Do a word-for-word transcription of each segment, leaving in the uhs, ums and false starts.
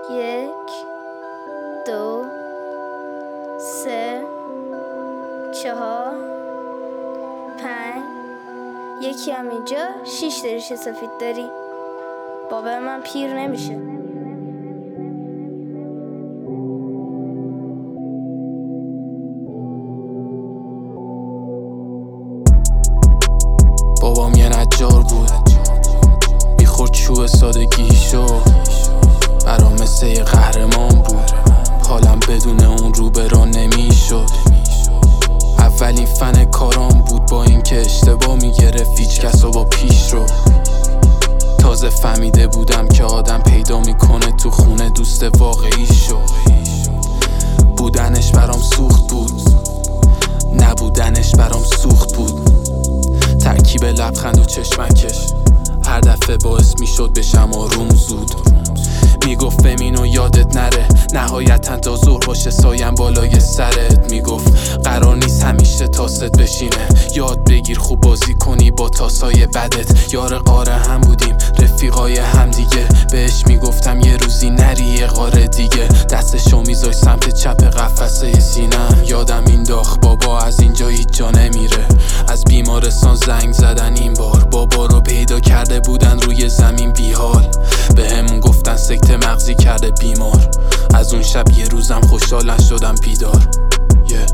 یک دو سه چهار پنج. یکی هم اینجا شیش دریش سفید داری. بابا من پیر نمیشه. بابام یه نجار بود، میخورد چوب سادگیشو، برام مثل یه قهرمان بود. حالم بدون اون رو برا نمیشد. اولین فن کارام بود، با اینکه اشتباه میگرفت هیچ کس رو با پیش رو. تازه فهمیده بودم که آدم پیدا میکنه تو خونه دوست واقعیشو. بودنش برام سوخت بود، نبودنش برام سوخت بود. ترکیب لبخند و چشمکش هر دفعه باعث میشد بشم آروم زود. میگفت بمین و یادت نره، نهایتا تا ظهر باشه سایم بالای سرت. میگفت قرار نیست همیشه تاست بشینه، یاد بگیر خوب بازی کنی با تاسای بدت. یار قاره هم بودیم، رفیقای هم دیگه. بهش میگفتم یه روزی نری یه قاره دیگه. دستشو میذاش سمت چپ قفسه سینم، یادم این داغ بابا از اینجا هیچ جا نمیره. از بیمارستان زنگ زدن این بار، بابا رو پیدا کرده بودن روی زمین بیحال. به همون گفتن سکته مغزی کرده بیمار. از اون شب یه روزم خوشحال نشدم بیدار. yeah.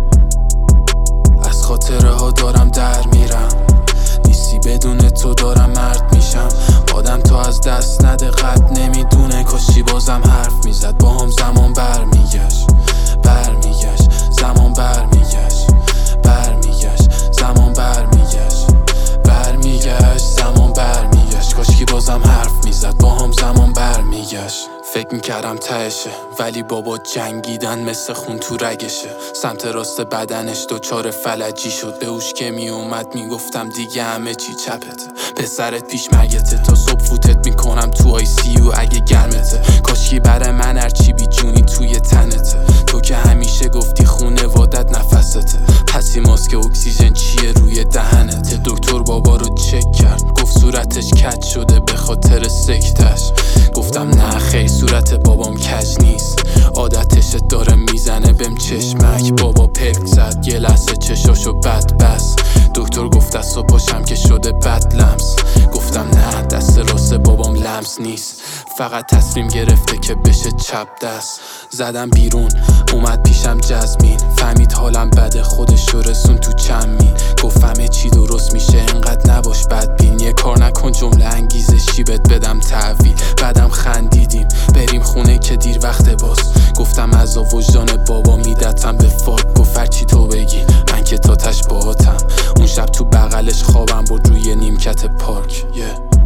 از خاطره ها دارم در میرم، نیستی بدون تو دارم مرد میشم. آدم تو از دست نده قد نمیدونه، کاشی بازم حرف میزد با هم زمان بر میگشت بر میگشت زمان بر میگشت بر میگشت زمان بر میگشت بر میگشت زمان بر میگشت کاشکی بازم حرف میزد با هم زمان بر میگشت. فکر میکردم تهشه، ولی بابا جنگیدن مثل خون تو رگشه. سمت راست بدنش دوچار فلجی شد، به اوش که میومد میگفتم دیگه همه چی چپته. پسرت پیش مرگته، تا صبح فوتت میکنم تو آی سی یو اگه گرمته. کاشکی برای من هرچی بی جونی توی تنته. تو که همیشه گفتی خونوادت نفسته، پسی ماسک اکسیژن چیه روی دهنته. دکتر بابا رو چک کرد، گفت صورتش کج شده به خاطر سکتش. گفتم نه خیر صورت بابام کج نیست، عادتش داره میزنه بهم چشمک. بابا پلک زد یه لحظه چشاشو بد بس. دکتر گفت دست و پاشم که شده بد لمس. گفتم نه دست راست بابام لمس نیست، فقط تصمیم گرفته که بشه چپ دست. زدم بیرون اومد پیشم جزمین، فهمید حالم بده خودش رو رسون تو چمین. گفت همه چی درست میشه انقدر نباش بدبین، یه کار نکن جمله انگیزشی بهت بدم تحویل. بعدم خندیدیم بریم خونه که دیر وقت باز. گفتم از وجدان بابا میدتم به فاک. گفت هرچی تو بگی من که تاتش باهاتم. اون شب تو بغلش خوابم برد روی نیمکت پارک. yeah.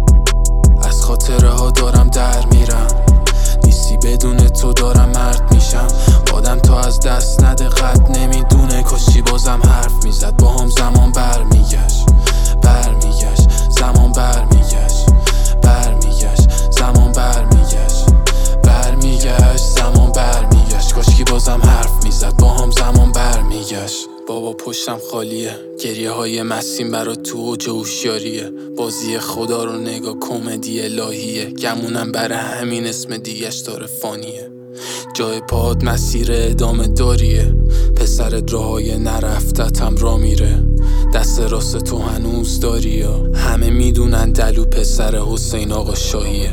از خاطره ها دارم در میرم، نیستی بدون تو دارم مرد میشم. آدم تو از دست نده قد نمیدونه، کاشی بازم حرف میزد با هم زمان بر میگشت بر میگشت زمان بر میگشت بر میگشت زمان بر میگشت بر میگشت زمان بر میگشت کاشکی بازم حرف میزد با هم زمان بر میگشت. بابا پشتم خالیه، گریه های مسیم برا تو اوج هوشیاریه. بازی خدا رو نگاه کمدی الهیه، گمونم برای همین اسم دیگش داره فانیه. جای پاد مسیر ادامه داریه، پسرت راهای نرفتتم را میره. دست راست تو هنوز داری یا همه میدونن دلو پسر حسین آقا شاهیه.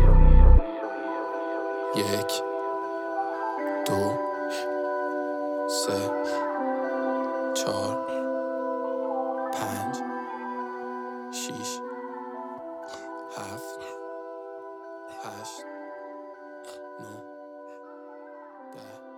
یک دو سه چهار پنج شیش هفت هشت نه ده